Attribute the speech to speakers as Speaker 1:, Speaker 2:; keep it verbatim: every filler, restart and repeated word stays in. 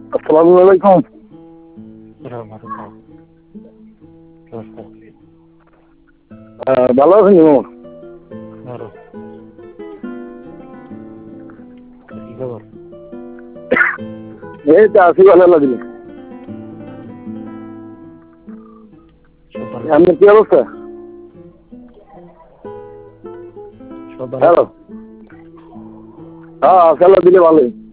Speaker 1: আসসালামু আলাইকুম। আহ, ভালো আছেন ইমাম? এই তো আছি ভালো লাগলে। আপনার কি অবস্থা? হ্যালো, হ্যাঁ খেলা দিলে ভালোই।